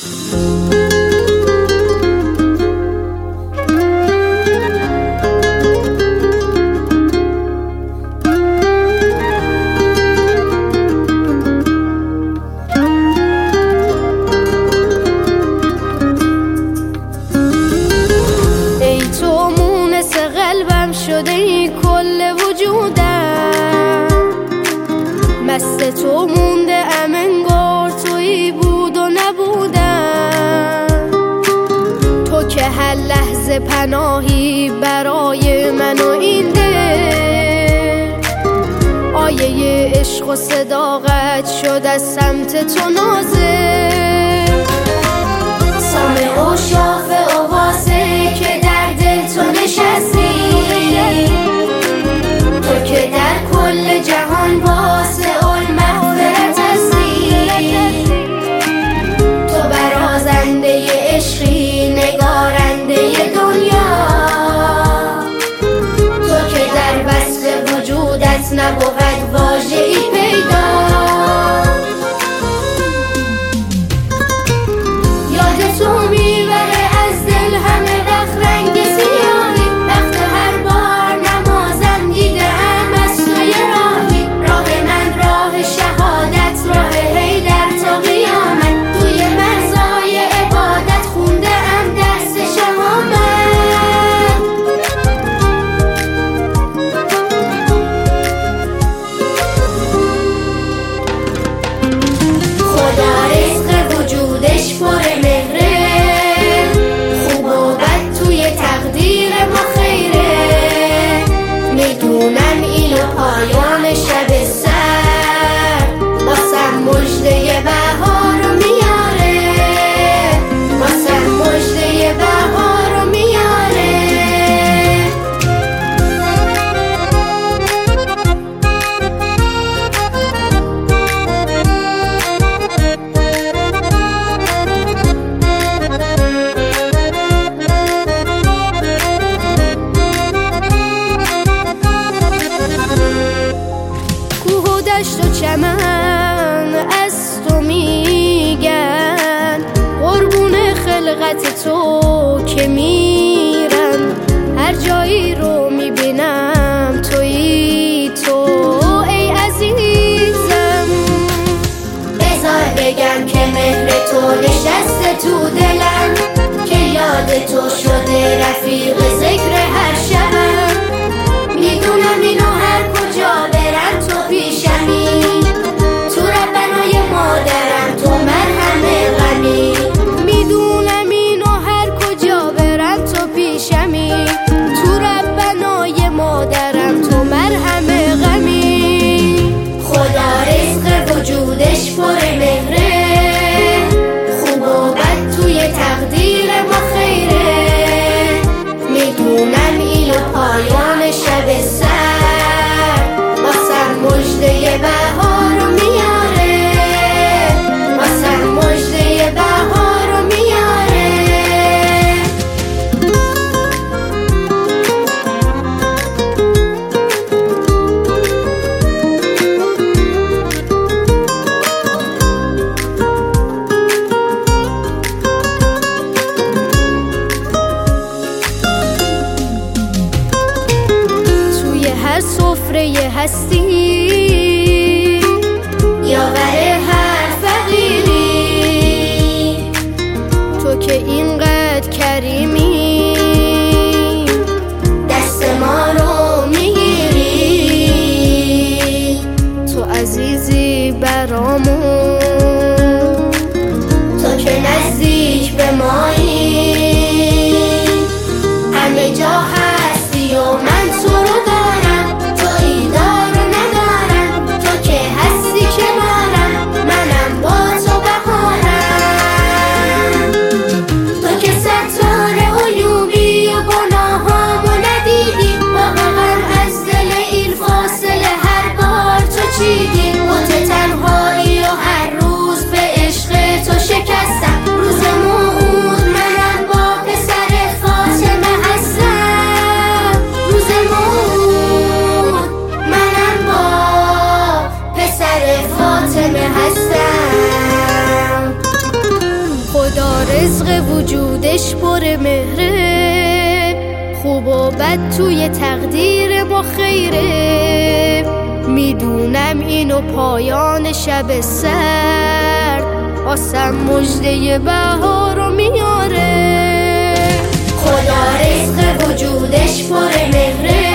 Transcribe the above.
شده ای کل وجودم، مست تو مونده ام انگار تویی بود و نبودم. تو که هر لحظه پناهی برای من و این دل، آیه عشق و صداقت شد از سمت تو نازل. سامع و شاف و واسه که در دل تو نشستی، تو که در کل جهان واسه المغفرت هستی. تو برازنده عشقی نگارنده دنیا، تو که در وصف وجودت نبود واژه‌ای پیدا. یاد تو میبره از دل همه وقت رنگ سیاهی، وقت هر بار نمازم دیدم از توی راهی. راه من راه شهادت، راه حیدر تا قیامت. توی مرزای عبادت خوندم درس شهامت. خدا رزق وجودش پر مهره، خوب و بد توی تقدیر ما خیره. میدونم اینو پایان شب سر، واسم مژده بهار رو میاره، واسم مژده بهار رو میاره. کوه و دشت و چمن از تو میگن، قربون خلقت تو که میرن. هر جایی رو میبینم تویی تو ای عزیزم. بذار بگم که مهر تو نشسته تو دلم، که یاد تو شده رفیق ذکر هر شبم. میدونم اینو هر کجا برم تو پیشمی، تو ربنای مادرم تو مرهم غمی. میدونم اینو هر کجا برم تو پیشمی، تو ربنای مادرم تو مرهم غمی. خدا رزق وجودش پر مهره، خوب و بد توی تقدیر ما خیره. میدونم اینو پایان شب سر، واسم مژده بهار رو میاره، واسم مژده بهار رو میاره. توی هر سفره هستی، یاور هر فقیری. تو که اینقدر کریمی، دست ما رو میگیری. تو عزیزی برامون، تو که نزدیک به مایی. همه جا هستی و من تو رو دارم، تویی دار و ندارم. رزق وجودش پر مهره، خوب و بد توی تقدیر ما خیره. میدونم اینو پایان شب سرد، آسم مژده بهارو میاره. خدا رزق وجودش پر مهره،